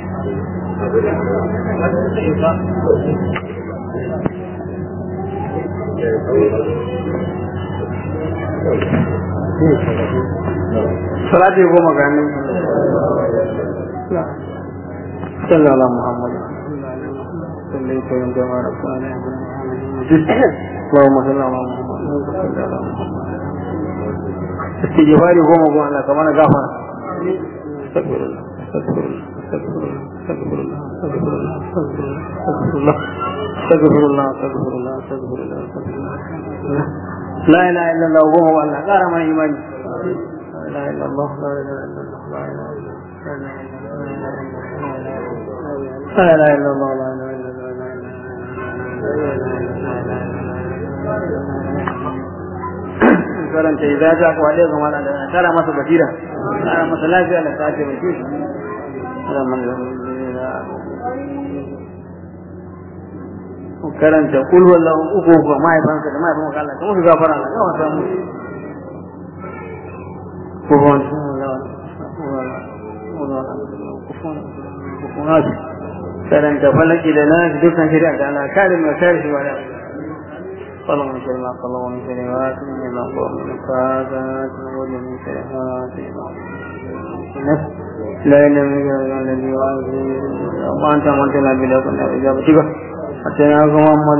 salati goma ga nan sallallahu alaihi Muhammad sallallahu alaihi wa لا إله إلا الله وهو الله قال ما إيمان لا إله إلا الله لا إله إلا الله لا إله إلا الله لا إله إلا الله karanta idza ta ku alai kuma da tara masa basira tara masa lafiya da ta ce mai kishi karanta kul wallahu uku ga mahaifansa da mahaifin Allah kuma su gafara Allah yawa samu karanta falaki da na dukkan shari'a da Allah kare mai kare shi wala sallallahu alaihi wa sallam wa sallam wa sallam لا إله إلا الذي وأنت أمرتنا بلا كنا إجابتك أتنا محمد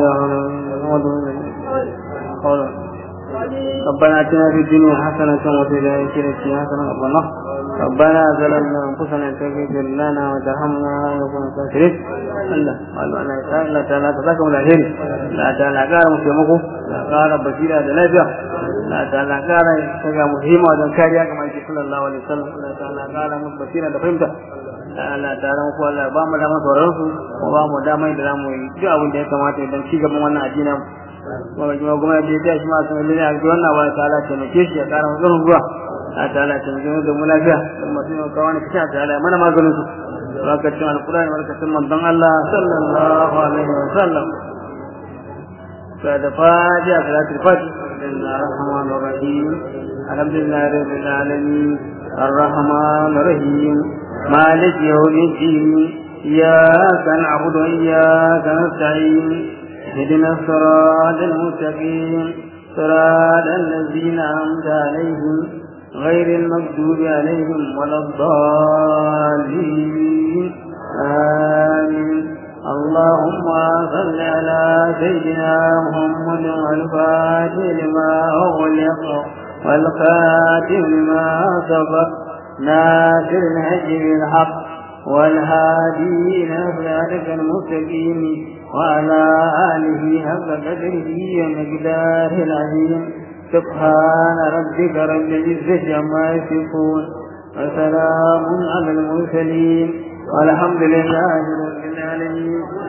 ربنا آتنا في الدنيا حسنة وفي الآخرة حسنة ربنا ظلمنا أنفسنا فاغفر لنا وترحمنا ونكون كافرين الله تعالى تذكروا الأخير لا تعالى قال مسلمكم لا قال بشيرا دلائفة لا تعالى قال سجى مهمة وذكاريا كما يقول صلى الله عليه وسلم لا تعالى قال بشيرا دفهمته Allah ta ran ko Allah ba mu da masoran su ko ba mu da mai da mu yi duk abin da ya kamata idan ci gaban wannan addini mu kuma da ya shi ma sun lalle a wannan wa ta'ala ta nake shi ya kara mu zuwa ruwa Allah ta'ala ta nake da mu lafiya kuma sai mu kawo ne kici ta'ala mana maganin su lokacin alqur'ani barkatun manzon Allah sallallahu alaihi wasallam da fatiha salatul fatiha ar-rahmanir rahim alhamdulillahi rabbil alamin ar-rahmanir rahim مالك يوم الدين إياك نعبد وإياك نستعين اهدنا الصراط المستقيم صراط الذين أنعمت عليهم غير المغضوب عليهم ولا الضالين آمين اللهم صل على سيدنا محمد والفاتح لما أغلق والخاتم لما سبق ناصر الهدي بالحق والهادي إلى صراطك المستقيم وعلى آله حق قدره ومقداره العظيم سبحان ربك رب العزة عما يصفون وسلام على المرسلين والحمد لله رب العالمين.